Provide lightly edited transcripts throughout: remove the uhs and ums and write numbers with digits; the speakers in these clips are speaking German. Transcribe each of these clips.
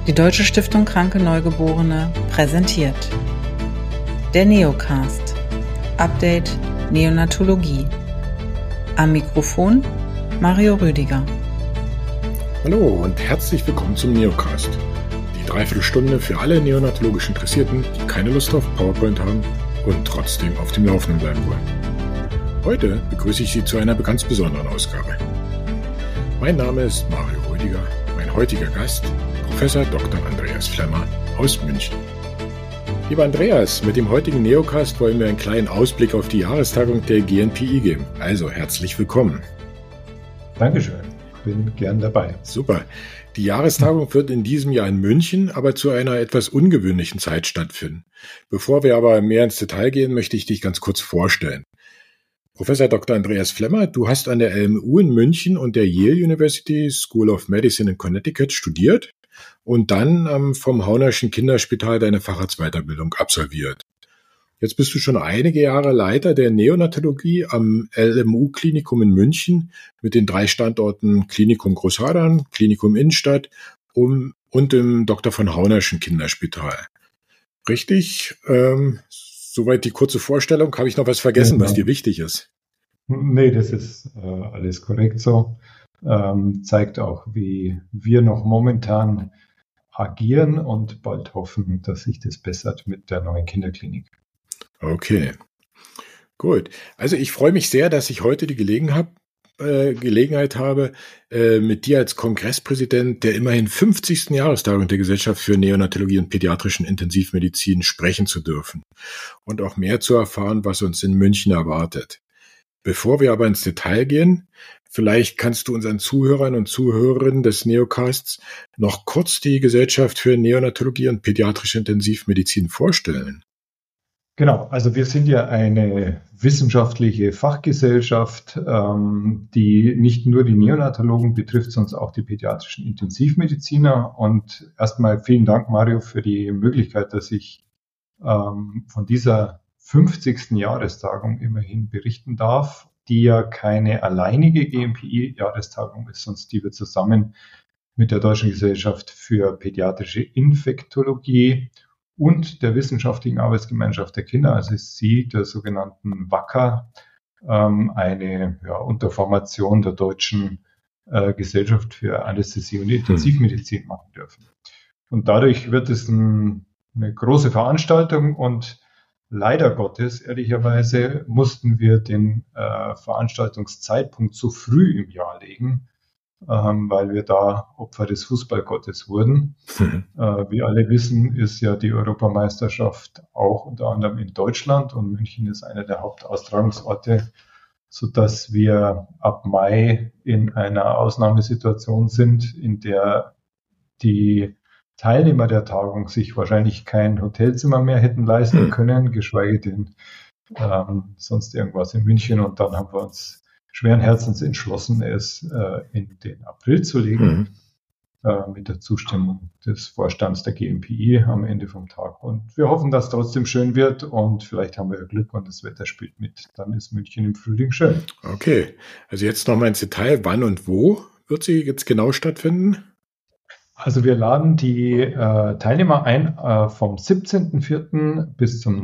Die Deutsche Stiftung Kranke Neugeborene präsentiert der Neocast, Update Neonatologie. Am Mikrofon Mario Rüdiger. Hallo und herzlich willkommen zum Neocast. Die Dreiviertelstunde für alle neonatologisch Interessierten, die keine Lust auf PowerPoint haben und trotzdem auf dem Laufenden bleiben wollen. Heute begrüße ich Sie zu einer ganz besonderen Ausgabe. Mein Name ist Mario Rüdiger, mein heutiger Gast Professor Dr. Andreas Flemmer aus München. Lieber Andreas, mit dem heutigen Neocast wollen wir einen kleinen Ausblick auf die Jahrestagung der GNPI geben. Also herzlich willkommen. Dankeschön, bin gern dabei. Super. Die Jahrestagung wird in diesem Jahr in München, aber zu einer etwas ungewöhnlichen Zeit stattfinden. Bevor wir aber mehr ins Detail gehen, möchte ich dich ganz kurz vorstellen. Professor Dr. Andreas Flemmer, du hast an der LMU in München und der Yale University School of Medicine in Connecticut studiert und dann vom Haunerschen Kinderspital deine Facharztweiterbildung absolviert. Jetzt bist du schon einige Jahre Leiter der Neonatologie am LMU-Klinikum in München mit den 3 Standorten Klinikum Großhadern, Klinikum Innenstadt und dem Dr. von Haunerschen Kinderspital. Richtig? Soweit die kurze Vorstellung. Habe ich noch was vergessen, was dir wichtig ist? Nee, das ist alles korrekt so. Zeigt auch, wie wir noch momentan agieren und bald hoffen, dass sich das bessert mit der neuen Kinderklinik. Okay, gut. Also ich freue mich sehr, dass ich heute die Gelegenheit habe, mit dir als Kongresspräsident der immerhin 50. Jahrestagung der Gesellschaft für Neonatologie und pädiatrischen Intensivmedizin sprechen zu dürfen und auch mehr zu erfahren, was uns in München erwartet. Bevor wir aber ins Detail gehen, vielleicht kannst du unseren Zuhörern und Zuhörerinnen des Neocasts noch kurz die Gesellschaft für Neonatologie und pädiatrische Intensivmedizin vorstellen. Genau, also wir sind ja eine wissenschaftliche Fachgesellschaft, die nicht nur die Neonatologen betrifft, sondern auch die pädiatrischen Intensivmediziner. Und erstmal vielen Dank, Mario, für die Möglichkeit, dass ich von dieser 50. Jahrestagung immerhin berichten darf, die ja keine alleinige GNPI-Jahrestagung ist, sondern die wir zusammen mit der Deutschen Gesellschaft für pädiatrische Infektologie und der Wissenschaftlichen Arbeitsgemeinschaft der Kinder, also Sie, der sogenannten WACKA, eine Unterformation der Deutschen Gesellschaft für Anästhesie und Intensivmedizin machen dürfen. Und dadurch wird es eine große Veranstaltung und leider Gottes, ehrlicherweise, mussten wir den Veranstaltungszeitpunkt zu früh im Jahr legen, weil wir da Opfer des Fußballgottes wurden. Wie alle wissen, ist ja die Europameisterschaft auch unter anderem in Deutschland und München ist einer der Hauptaustragungsorte, sodass wir ab Mai in einer Ausnahmesituation sind, in der die Teilnehmer der Tagung sich wahrscheinlich kein Hotelzimmer mehr hätten leisten können, geschweige denn sonst irgendwas in München. Und dann haben wir uns schweren Herzens entschlossen, es in den April zu legen, mit der Zustimmung des Vorstands der GNPI am Ende vom Tag. Und wir hoffen, dass es trotzdem schön wird und vielleicht haben wir ja Glück und das Wetter spielt mit. Dann ist München im Frühling schön. Okay, also jetzt nochmal ins Detail. Wann und wo wird sie jetzt genau stattfinden? Also wir laden die Teilnehmer ein, vom 17.04. bis zum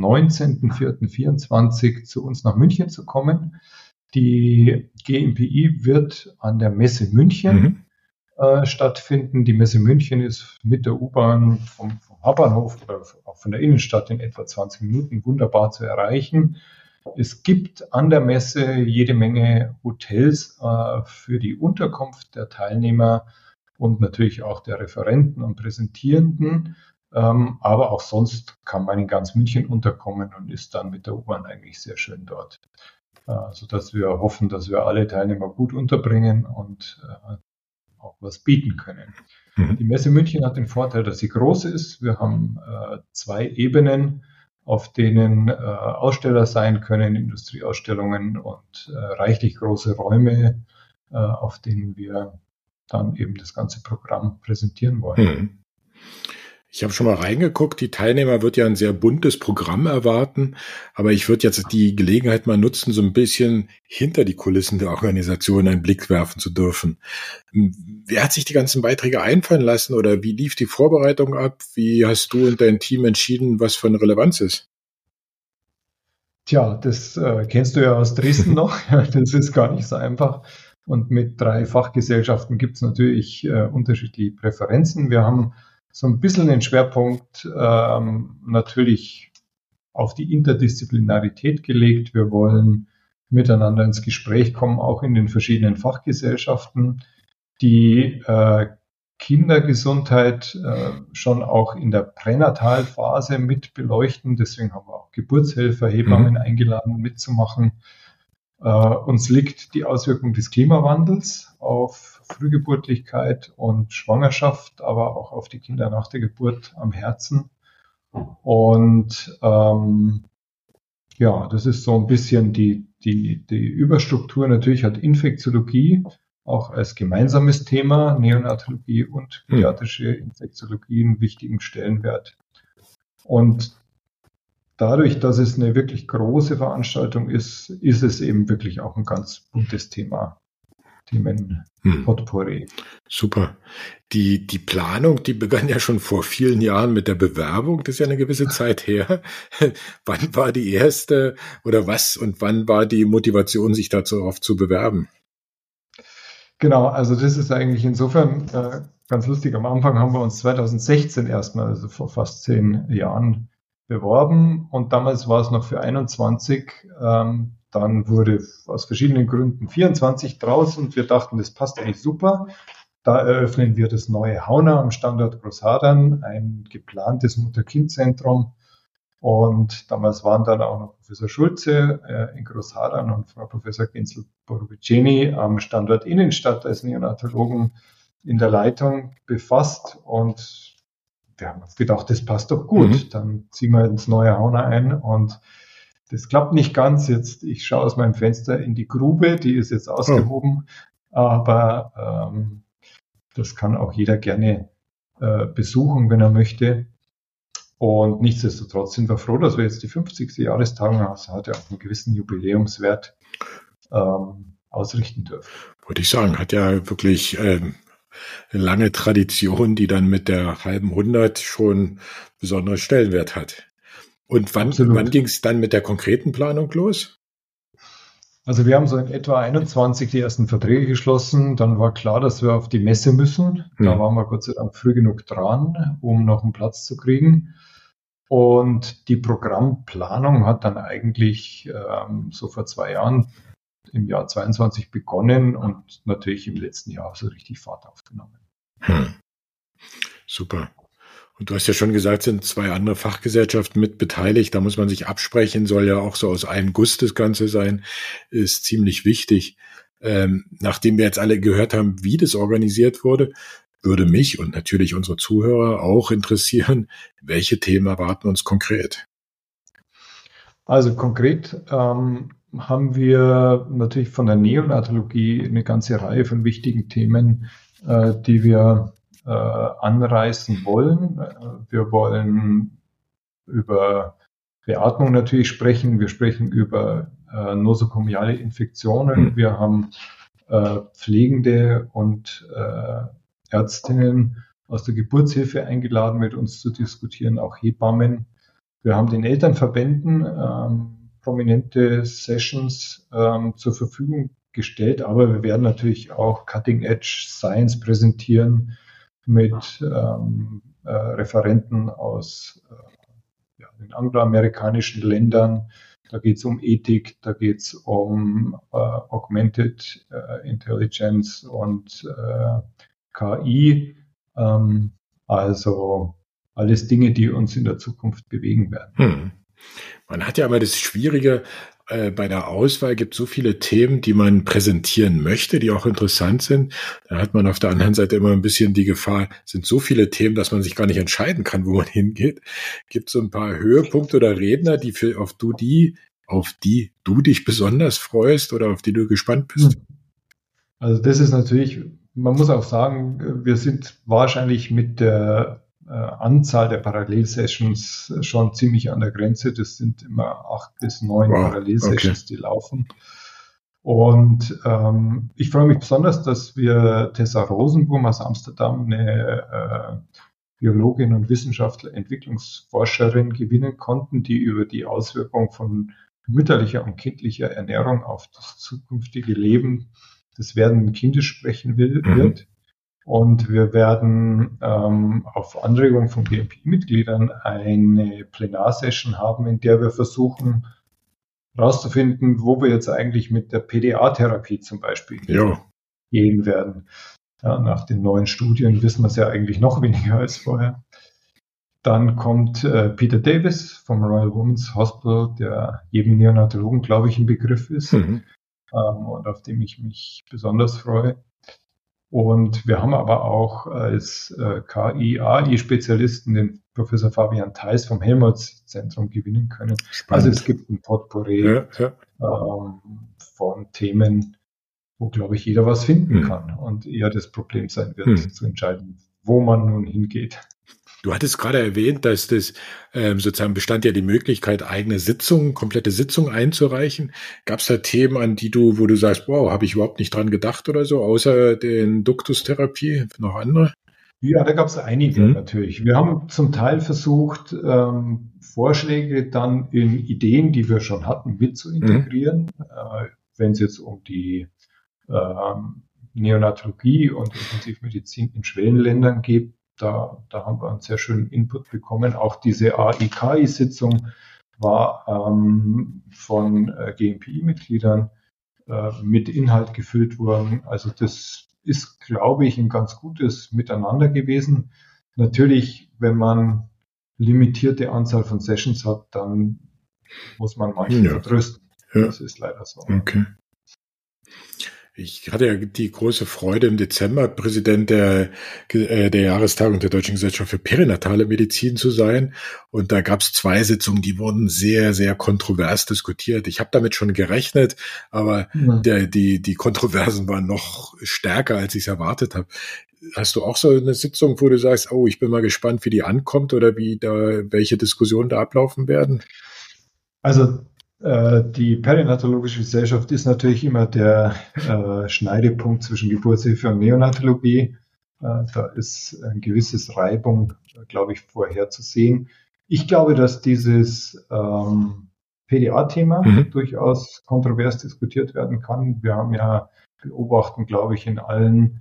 19.04.24 zu uns nach München zu kommen. Die GNPI wird an der Messe München stattfinden. Die Messe München ist mit der U-Bahn vom Hauptbahnhof oder auch von der Innenstadt in etwa 20 Minuten wunderbar zu erreichen. Es gibt an der Messe jede Menge Hotels für die Unterkunft der Teilnehmer und natürlich auch der Referenten und Präsentierenden. Aber auch sonst kann man in ganz München unterkommen und ist dann mit der U-Bahn eigentlich sehr schön dort. Sodass wir hoffen, dass wir alle Teilnehmer gut unterbringen und auch was bieten können. Die Messe München hat den Vorteil, dass sie groß ist. Wir haben 2 Ebenen, auf denen Aussteller sein können, Industrieausstellungen und reichlich große Räume, auf denen wir dann eben das ganze Programm präsentieren wollen. Ich habe schon mal reingeguckt, die Teilnehmer wird ja ein sehr buntes Programm erwarten, aber ich würde jetzt die Gelegenheit mal nutzen, so ein bisschen hinter die Kulissen der Organisation einen Blick werfen zu dürfen. Wer hat sich die ganzen Beiträge einfallen lassen oder wie lief die Vorbereitung ab? Wie hast du und dein Team entschieden, was von Relevanz ist? Tja, das kennst du ja aus Dresden noch. Das ist gar nicht so einfach. Und mit 3 Fachgesellschaften gibt es natürlich unterschiedliche Präferenzen. Wir haben so ein bisschen den Schwerpunkt natürlich auf die Interdisziplinarität gelegt. Wir wollen miteinander ins Gespräch kommen, auch in den verschiedenen Fachgesellschaften. Die Kindergesundheit schon auch in der Pränatalphase mit beleuchten. Deswegen haben wir auch Geburtshelfer, Hebammen eingeladen mitzumachen. Uns liegt die Auswirkung des Klimawandels auf Frühgeburtlichkeit und Schwangerschaft, aber auch auf die Kinder nach der Geburt am Herzen. Und ja, das ist so ein bisschen die Überstruktur. Natürlich hat Infektiologie auch als gemeinsames Thema, Neonatologie und pädiatrische Infektiologie einen wichtigen Stellenwert. Und dadurch, dass es eine wirklich große Veranstaltung ist, ist es eben wirklich auch ein ganz buntes Thema. Themenpotpourri. Super. Die Planung, die begann ja schon vor vielen Jahren mit der Bewerbung. Das ist ja eine gewisse Zeit her. Wann war die erste oder was und wann war die Motivation, sich darauf zu bewerben? Genau, also das ist eigentlich insofern ganz lustig. Am Anfang haben wir uns 2016 erstmal, also vor fast 10 Jahren, beworben und damals war es noch für 21. Dann wurde aus verschiedenen Gründen 24 draus und wir dachten, das passt eigentlich super. Da eröffnen wir das neue Hauna am Standort Großhadern, ein geplantes Mutter-Kind-Zentrum. Und damals waren dann auch noch Professor Schulze in Großhadern und Frau Professor Genzel-Borovicini am Standort Innenstadt als Neonatologen in der Leitung befasst. Und wir haben uns gedacht, das passt doch gut. Dann ziehen wir ins neue Hauna ein und das klappt nicht ganz. Jetzt, ich schaue aus meinem Fenster in die Grube, die ist jetzt ausgehoben, aber das kann auch jeder gerne besuchen, wenn er möchte. Und nichtsdestotrotz sind wir froh, dass wir jetzt die 50. Jahrestagung haben. Das hat ja auch einen gewissen Jubiläumswert ausrichten dürfen. Würde ich sagen, hat ja wirklich eine lange Tradition, die dann mit der halben 100 schon besonderen Stellenwert hat. Und wann ging es dann mit der konkreten Planung los? Also wir haben so in etwa 21 die ersten Verträge geschlossen. Dann war klar, dass wir auf die Messe müssen. Da waren wir Gott sei Dank früh genug dran, um noch einen Platz zu kriegen. Und die Programmplanung hat dann eigentlich so vor 2 Jahren im Jahr 22 begonnen und natürlich im letzten Jahr so richtig Fahrt aufgenommen. Super. Und du hast ja schon gesagt, sind 2 andere Fachgesellschaften mit beteiligt. Da muss man sich absprechen, soll ja auch so aus einem Guss das Ganze sein, ist ziemlich wichtig. Nachdem wir jetzt alle gehört haben, wie das organisiert wurde, würde mich und natürlich unsere Zuhörer auch interessieren, welche Themen erwarten uns konkret? Also konkret haben wir natürlich von der Neonatologie eine ganze Reihe von wichtigen Themen, die wir anreißen wollen. Wir wollen über Beatmung natürlich sprechen. Wir sprechen über nosokomiale Infektionen. Wir haben Pflegende und Ärztinnen aus der Geburtshilfe eingeladen, mit uns zu diskutieren, auch Hebammen. Wir haben den Elternverbänden prominente Sessions zur Verfügung gestellt, aber wir werden natürlich auch Cutting-Edge Science präsentieren mit Referenten aus den angloamerikanischen Ländern. Da geht es um Ethik, da geht es um Augmented Intelligence und KI. Also alles Dinge, die uns in der Zukunft bewegen werden. Man hat ja immer das Schwierige, bei der Auswahl gibt es so viele Themen, die man präsentieren möchte, die auch interessant sind. Da hat man auf der anderen Seite immer ein bisschen die Gefahr, sind so viele Themen, dass man sich gar nicht entscheiden kann, wo man hingeht. Gibt es so ein paar Höhepunkte oder Redner, auf die du dich besonders freust oder auf die du gespannt bist? Also das ist natürlich, man muss auch sagen, wir sind wahrscheinlich mit der Anzahl der Parallelsessions schon ziemlich an der Grenze. Das sind immer 8 bis 9 Parallelsessions, die laufen. Und ich freue mich besonders, dass wir Tessa Rosenboom aus Amsterdam, eine Biologin und Wissenschaftler, Entwicklungsforscherin gewinnen konnten, die über die Auswirkung von mütterlicher und kindlicher Ernährung auf das zukünftige Leben des werdenden Kindes sprechen wird. Und wir werden auf Anregung von GMPI-Mitgliedern eine Plenarsession haben, in der wir versuchen herauszufinden, wo wir jetzt eigentlich mit der PDA-Therapie zum Beispiel gehen werden. Ja, nach den neuen Studien wissen wir es ja eigentlich noch weniger als vorher. Dann kommt Peter Davis vom Royal Women's Hospital, der jedem Neonatologen, glaube ich, ein Begriff ist und auf dem ich mich besonders freue. Und wir haben aber auch als KI-AI-Spezialisten den Professor Fabian Theis vom Helmholtz-Zentrum gewinnen können. Spannend. Also es gibt ein Potpourri von Themen, wo, glaube ich, jeder was finden kann und eher das Problem sein wird, zu entscheiden, wo man nun hingeht. Du hattest gerade erwähnt, dass das sozusagen bestand ja die Möglichkeit, eigene Sitzungen, komplette Sitzungen einzureichen. Gab es da Themen, wo du sagst, wow, habe ich überhaupt nicht dran gedacht oder so, außer den Duktustherapie, noch andere? Ja, da gab es einige natürlich. Wir haben zum Teil versucht, Vorschläge dann in Ideen, die wir schon hatten, mit zu integrieren. Wenn es jetzt um die Neonatologie und Intensivmedizin in Schwellenländern geht, da haben wir einen sehr schönen Input bekommen. Auch diese AI-KI-Sitzung war von GMPI-Mitgliedern mit Inhalt gefüllt worden. Also das ist, glaube ich, ein ganz gutes Miteinander gewesen. Natürlich, wenn man limitierte Anzahl von Sessions hat, dann muss man manche vertrösten. Das ist leider so. Okay. Ich hatte ja die große Freude, im Dezember Präsident der Jahrestagung der Deutschen Gesellschaft für Perinatale Medizin zu sein. Und da gab es 2 Sitzungen, die wurden sehr, sehr kontrovers diskutiert. Ich habe damit schon gerechnet, aber die Kontroversen waren noch stärker, als ich es erwartet habe. Hast du auch so eine Sitzung, wo du sagst, oh, ich bin mal gespannt, wie die ankommt oder welche Diskussionen da ablaufen werden? Also die Perinatologische Gesellschaft ist natürlich immer der Schneidepunkt zwischen Geburtshilfe und Neonatologie. Da ist ein gewisses Reibung, glaube ich, vorherzusehen. Ich glaube, dass dieses PDA-Thema durchaus kontrovers diskutiert werden kann. Wir haben ja beobachten, glaube ich, in allen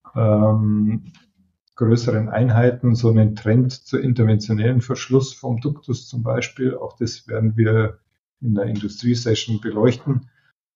größeren Einheiten so einen Trend zur interventionellen Verschluss vom Duktus zum Beispiel. Auch das werden wir in der Industriesession beleuchten.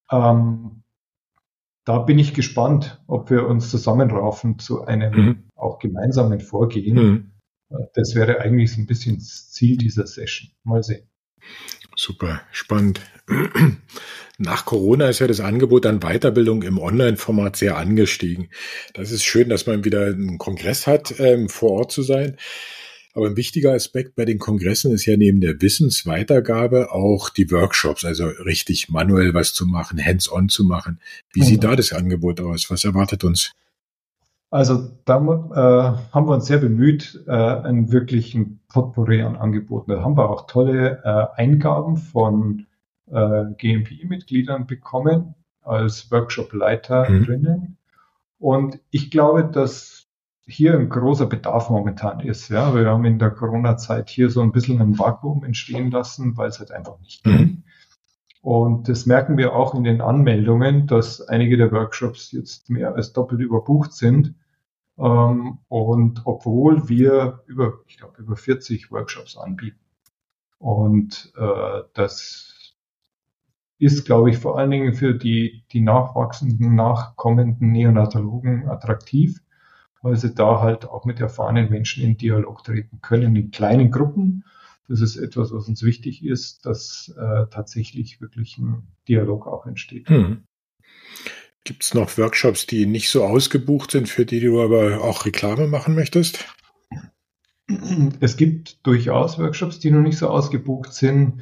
Da bin ich gespannt, ob wir uns zusammenraufen zu einem auch gemeinsamen Vorgehen. Das wäre eigentlich so ein bisschen das Ziel dieser Session. Mal sehen. Super, spannend. Nach Corona ist ja das Angebot an Weiterbildung im Online-Format sehr angestiegen. Das ist schön, dass man wieder einen Kongress hat, vor Ort zu sein. Aber ein wichtiger Aspekt bei den Kongressen ist ja neben der Wissensweitergabe auch die Workshops, also richtig manuell was zu machen, hands-on zu machen. Wie sieht da das Angebot aus? Was erwartet uns? Also da haben wir uns sehr bemüht, einen wirklichen Potpourri an Angeboten. Da haben wir auch tolle Eingaben von GMPI-Mitgliedern bekommen als Workshop-Leiterinnen. Und ich glaube, dass hier ein großer Bedarf momentan ist. Ja, wir haben in der Corona-Zeit hier so ein bisschen ein Vakuum entstehen lassen, weil es halt einfach nicht ging. Und das merken wir auch in den Anmeldungen, dass einige der Workshops jetzt mehr als doppelt überbucht sind. Und obwohl wir über 40 Workshops anbieten. Und das ist, glaube ich, vor allen Dingen für die nachkommenden Neonatologen attraktiv, weil sie da halt auch mit erfahrenen Menschen in Dialog treten können, in kleinen Gruppen. Das ist etwas, was uns wichtig ist, dass tatsächlich wirklich ein Dialog auch entsteht. Gibt es noch Workshops, die nicht so ausgebucht sind, für die du aber auch Reklame machen möchtest? Es gibt durchaus Workshops, die noch nicht so ausgebucht sind.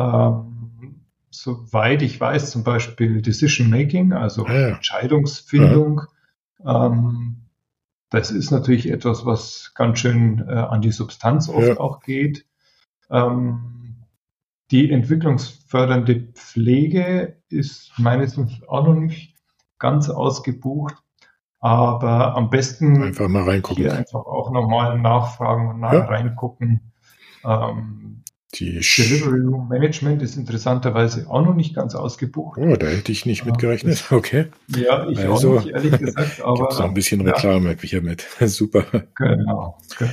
Soweit ich weiß, zum Beispiel Decision Making, also Entscheidungsfindung. das ist natürlich etwas, was ganz schön an die Substanz oft auch geht. Die entwicklungsfördernde Pflege ist meines Wissens auch noch nicht ganz ausgebucht, aber am besten einfach mal reingucken. Hier einfach auch nochmal nachfragen und reingucken. Delivery Room Management ist interessanterweise auch noch nicht ganz ausgebucht. Oh, da hätte ich nicht mitgerechnet. Okay. Ja, ich also, auch nicht, ehrlich gesagt. Aber gibt's noch ein bisschen Reklame hier mit. Super. Genau.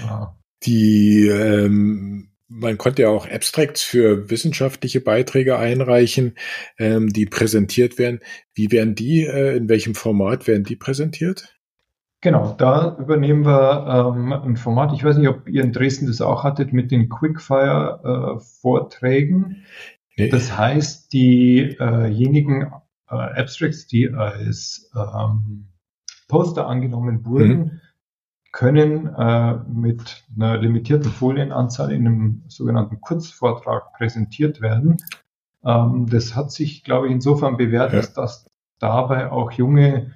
Man konnte ja auch Abstracts für wissenschaftliche Beiträge einreichen, die präsentiert werden. Wie werden die, in welchem Format werden die präsentiert? Genau, da übernehmen wir ein Format. Ich weiß nicht, ob ihr in Dresden das auch hattet mit den Quickfire-Vorträgen. Nee. Das heißt, diejenigen Abstracts, die als Poster angenommen wurden, können mit einer limitierten Folienanzahl in einem sogenannten Kurzvortrag präsentiert werden. Das hat sich, glaube ich, insofern bewährt, dass dabei auch junge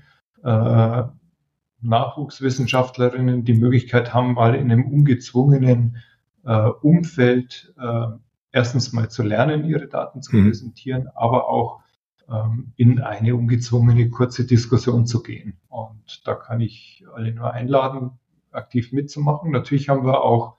Nachwuchswissenschaftlerinnen die Möglichkeit haben, mal in einem ungezwungenen Umfeld erstens mal zu lernen, ihre Daten zu präsentieren, aber auch in eine ungezwungene kurze Diskussion zu gehen. Und da kann ich alle nur einladen, aktiv mitzumachen. Natürlich haben wir auch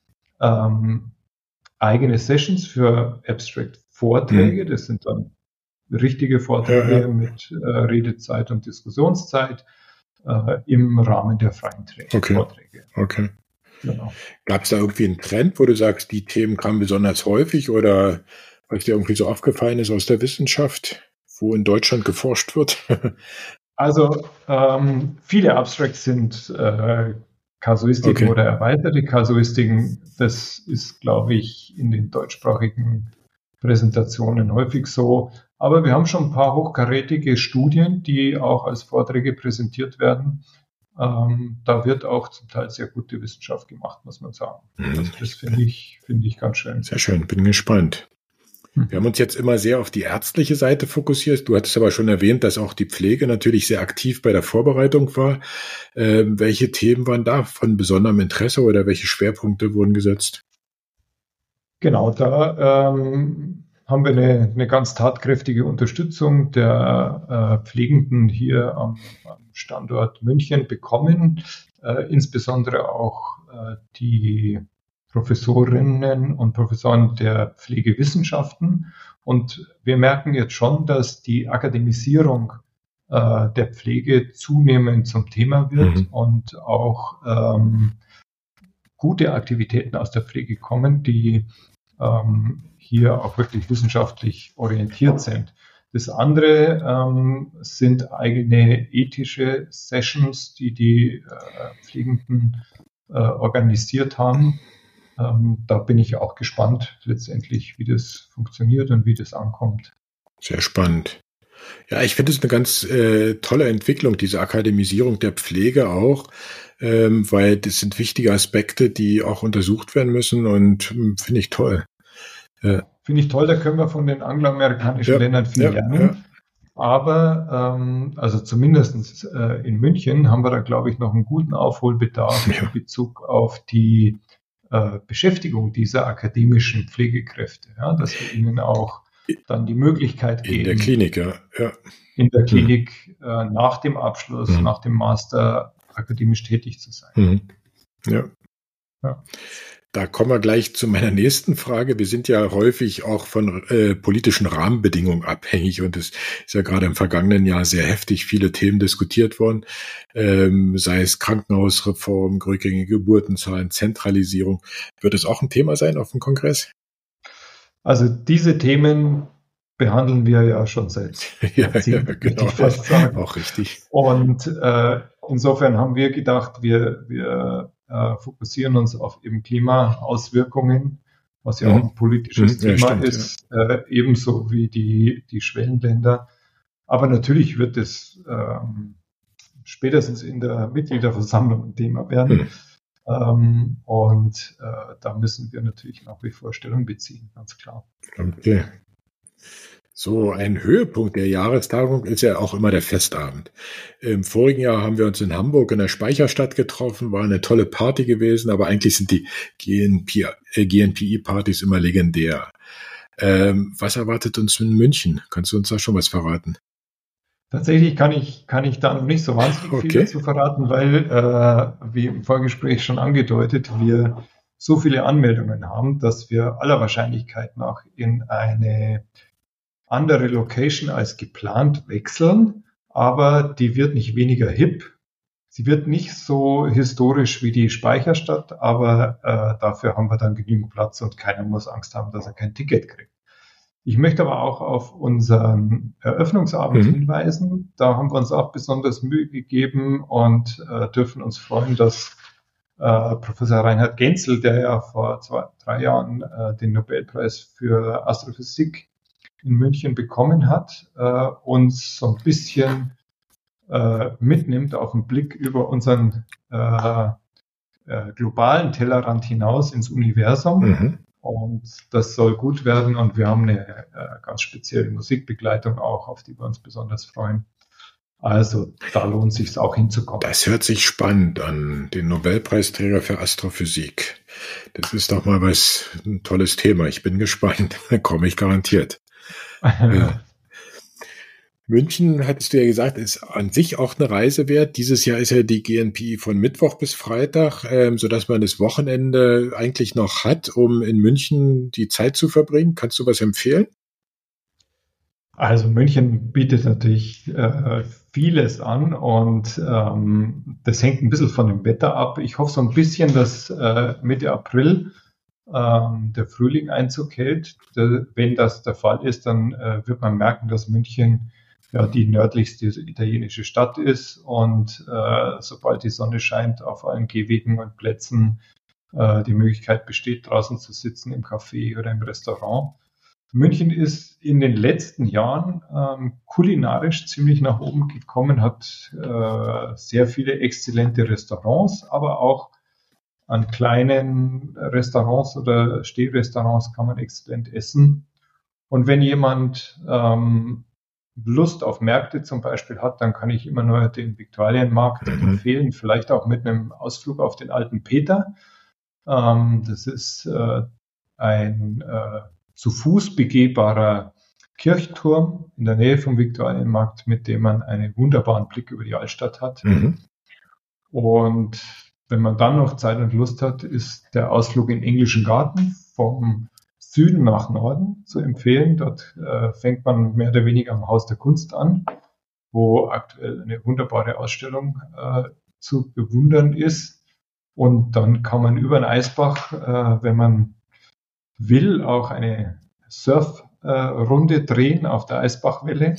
eigene Sessions für Abstract-Vorträge. Das sind dann richtige Vorträge mit Redezeit und Diskussionszeit im Rahmen der freien Vorträge. Okay. Genau. Gab es da irgendwie einen Trend, wo du sagst, die Themen kamen besonders häufig oder was dir irgendwie so aufgefallen ist aus der Wissenschaft, wo in Deutschland geforscht wird? Also viele Abstracts sind Kasuistiken oder erweiterte Kasuistiken. Das ist, glaube ich, in den deutschsprachigen Präsentationen häufig so. Aber wir haben schon ein paar hochkarätige Studien, die auch als Vorträge präsentiert werden. Da wird auch zum Teil sehr gute Wissenschaft gemacht, muss man sagen. Also das finde ich ganz schön. Sehr schön, bin gespannt. Wir haben uns jetzt immer sehr auf die ärztliche Seite fokussiert. Du hattest aber schon erwähnt, dass auch die Pflege natürlich sehr aktiv bei der Vorbereitung war. Welche Themen waren da von besonderem Interesse oder welche Schwerpunkte wurden gesetzt? Genau, da haben wir eine ganz tatkräftige Unterstützung der Pflegenden hier am Standort München bekommen, insbesondere auch die Professorinnen und Professoren der Pflegewissenschaften. Und wir merken jetzt schon, dass die Akademisierung der Pflege zunehmend zum Thema wird und auch gute Aktivitäten aus der Pflege kommen, die hier auch wirklich wissenschaftlich orientiert sind. Das andere sind eigene ethische Sessions, die Pflegenden organisiert haben. Da bin ich auch gespannt letztendlich, wie das funktioniert und wie das ankommt. Sehr spannend. Ja, ich finde es eine ganz tolle Entwicklung, diese Akademisierung der Pflege auch, weil das sind wichtige Aspekte, die auch untersucht werden müssen und finde ich toll. Finde ich toll, da können wir von den angloamerikanischen Ländern viel lernen. Aber also zumindest in München haben wir da, glaube ich, noch einen guten Aufholbedarf in Bezug auf die Beschäftigung dieser akademischen Pflegekräfte, dass wir ihnen auch dann die Möglichkeit geben. In der Klinik, In der Klinik nach dem Abschluss, nach dem Master akademisch tätig zu sein. Ja. Da kommen wir gleich zu meiner nächsten Frage. Wir sind ja häufig auch von politischen Rahmenbedingungen abhängig und es ist ja gerade im vergangenen Jahr sehr heftig viele Themen diskutiert worden, sei es Krankenhausreform, rückgängige Geburtenzahlen, Zentralisierung. Wird es auch ein Thema sein auf dem Kongress? Also diese Themen behandeln wir ja schon seit Jahrzehnten, genau. Fast sagen. Auch richtig. Und insofern haben wir gedacht, wir fokussieren uns auf eben Klimaauswirkungen, was ja auch ein politisches Thema ist, ebenso wie die Schwellenländer. Aber natürlich wird es spätestens in der Mitgliederversammlung ein Thema werden. Und da müssen wir natürlich nach wie vor Stellung beziehen, ganz klar. Okay. So ein Höhepunkt der Jahrestagung ist ja auch immer der Festabend. Im vorigen Jahr haben wir uns in Hamburg in der Speicherstadt getroffen, war eine tolle Party gewesen, aber eigentlich sind die GNPI-Partys immer legendär. Was erwartet uns in München? Kannst du uns da schon was verraten? Tatsächlich kann ich da noch nicht so wahnsinnig viel dazu verraten, weil, wie im Vorgespräch schon angedeutet, wir so viele Anmeldungen haben, dass wir aller Wahrscheinlichkeit nach in eine andere Location als geplant wechseln, aber die wird nicht weniger hip. Sie wird nicht so historisch wie die Speicherstadt, aber dafür haben wir dann genügend Platz und keiner muss Angst haben, dass er kein Ticket kriegt. Ich möchte aber auch auf unseren Eröffnungsabend hinweisen. Da haben wir uns auch besonders Mühe gegeben und dürfen uns freuen, dass Professor Reinhard Genzel, der ja vor 3 Jahren den Nobelpreis für Astrophysik in München bekommen hat, uns so ein bisschen mitnimmt auf den Blick über unseren globalen Tellerrand hinaus ins Universum. Und das soll gut werden und wir haben eine ganz spezielle Musikbegleitung auch, auf die wir uns besonders freuen. Also da lohnt es sich auch hinzukommen. Das hört sich spannend an, den Nobelpreisträger für Astrophysik. Das ist doch mal ein tolles Thema. Ich bin gespannt. Da komme ich garantiert. München, hattest du ja gesagt, ist an sich auch eine Reise wert. Dieses Jahr ist ja die GNPI von Mittwoch bis Freitag, sodass man das Wochenende eigentlich noch hat, um in München die Zeit zu verbringen. Kannst du was empfehlen? Also München bietet natürlich vieles an und das hängt ein bisschen von dem Wetter ab. Ich hoffe so ein bisschen, dass Mitte April der Frühling Einzug hält. Wenn das der Fall ist, dann wird man merken, dass München ja die nördlichste italienische Stadt ist und sobald die Sonne scheint, auf allen Gehwegen und Plätzen die Möglichkeit besteht, draußen zu sitzen im Café oder im Restaurant. München ist in den letzten Jahren kulinarisch ziemlich nach oben gekommen, hat sehr viele exzellente Restaurants, aber auch an kleinen Restaurants oder Stehrestaurants kann man exzellent essen. Und wenn jemand Lust auf Märkte zum Beispiel hat, dann kann ich immer nur den Viktualienmarkt empfehlen, vielleicht auch mit einem Ausflug auf den Alten Peter. Das ist ein zu Fuß begehbarer Kirchturm in der Nähe vom Viktualienmarkt, mit dem man einen wunderbaren Blick über die Altstadt hat. Und wenn man dann noch Zeit und Lust hat, ist der Ausflug in den Englischen Garten vom Süden nach Norden zu empfehlen. Dort fängt man mehr oder weniger am Haus der Kunst an, wo aktuell eine wunderbare Ausstellung zu bewundern ist. Und dann kann man über den Eisbach, wenn man will, auch eine Surfrunde drehen auf der Eisbachwelle,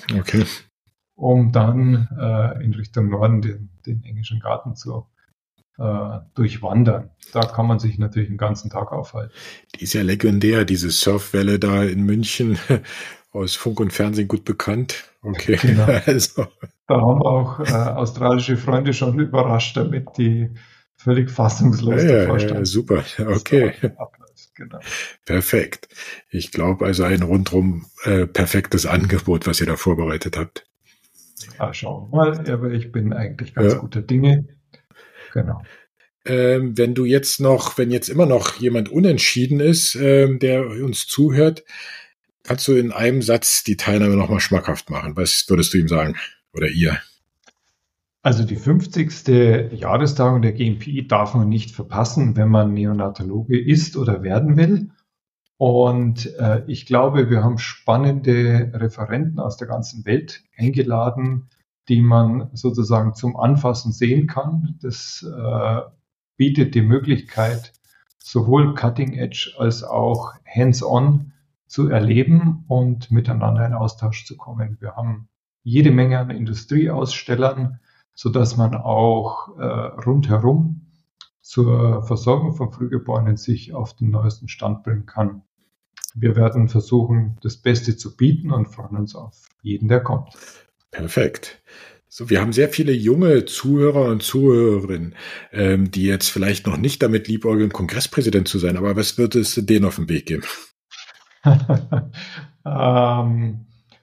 um dann in Richtung Norden den Englischen Garten zu durchwandern. Da kann man sich natürlich den ganzen Tag aufhalten. Die ist ja legendär, diese Surfwelle da in München, aus Funk und Fernsehen gut bekannt. Okay, genau. Also. Da haben auch australische Freunde schon überrascht damit, die völlig fassungslos davor standen. Ja, super, okay. Genau. Perfekt. Ich glaube also ein rundum perfektes Angebot, was ihr da vorbereitet habt. Ja, schauen wir mal, aber ich bin eigentlich ganz guter Dinge. Genau. Wenn jetzt immer noch jemand unentschieden ist, der uns zuhört, kannst du in einem Satz die Teilnahme nochmal schmackhaft machen. Was würdest du ihm sagen oder ihr? Also die 50. Jahrestagung der GNPI darf man nicht verpassen, wenn man Neonatologe ist oder werden will. Und ich glaube, wir haben spannende Referenten aus der ganzen Welt eingeladen, die man sozusagen zum Anfassen sehen kann. Das bietet die Möglichkeit, sowohl Cutting Edge als auch Hands-on zu erleben und miteinander in Austausch zu kommen. Wir haben jede Menge an Industrieausstellern, sodass man auch rundherum zur Versorgung von Frühgeborenen sich auf den neuesten Stand bringen kann. Wir werden versuchen, das Beste zu bieten und freuen uns auf jeden, der kommt. Perfekt. So, wir haben sehr viele junge Zuhörer und Zuhörerinnen, die jetzt vielleicht noch nicht damit liebäugeln, Kongresspräsident zu sein. Aber was wird es denen auf den Weg geben?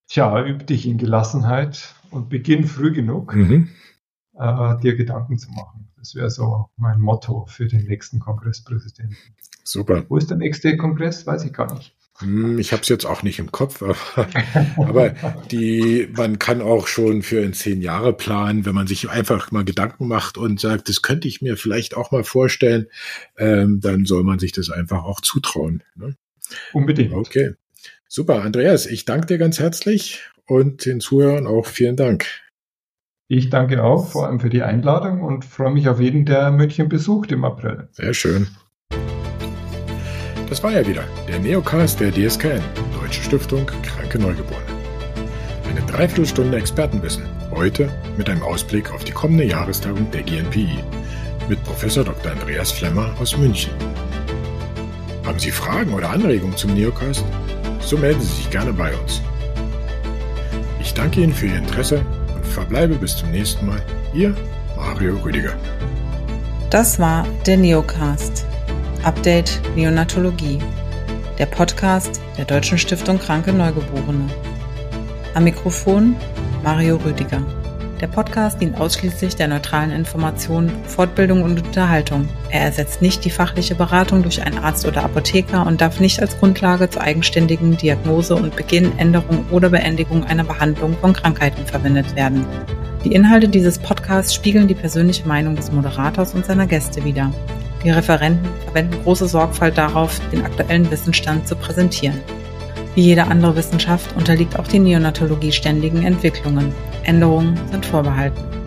Tja, üb dich in Gelassenheit und beginn früh genug, dir Gedanken zu machen. Das wäre so mein Motto für den nächsten Kongresspräsidenten. Super. Wo ist der nächste Kongress? Weiß ich gar nicht. Ich habe es jetzt auch nicht im Kopf, aber man kann auch schon für in 10 Jahre planen, wenn man sich einfach mal Gedanken macht und sagt, das könnte ich mir vielleicht auch mal vorstellen, dann soll man sich das einfach auch zutrauen. Ne? Unbedingt. Okay, super. Andreas, ich danke dir ganz herzlich und den Zuhörern auch vielen Dank. Ich danke auch, vor allem für die Einladung und freue mich auf jeden, der München besucht im April. Sehr schön. Das war ja wieder der Neocast der DSKN, Deutsche Stiftung Kranke Neugeborene. Eine Dreiviertelstunde Expertenwissen, heute mit einem Ausblick auf die kommende Jahrestagung der GNPI mit Professor Dr. Andreas Flemmer aus München. Haben Sie Fragen oder Anregungen zum Neocast? So melden Sie sich gerne bei uns. Ich danke Ihnen für Ihr Interesse und verbleibe bis zum nächsten Mal. Ihr Mario Rüdiger. Das war der Neocast. Update Neonatologie, der Podcast der Deutschen Stiftung Kranke Neugeborene. Am Mikrofon Mario Rüdiger. Der Podcast dient ausschließlich der neutralen Information, Fortbildung und Unterhaltung. Er ersetzt nicht die fachliche Beratung durch einen Arzt oder Apotheker und darf nicht als Grundlage zur eigenständigen Diagnose und Beginn, Änderung oder Beendigung einer Behandlung von Krankheiten verwendet werden. Die Inhalte dieses Podcasts spiegeln die persönliche Meinung des Moderators und seiner Gäste wider. Die Referenten verwenden große Sorgfalt darauf, den aktuellen Wissensstand zu präsentieren. Wie jede andere Wissenschaft unterliegt auch die Neonatologie ständigen Entwicklungen. Änderungen sind vorbehalten.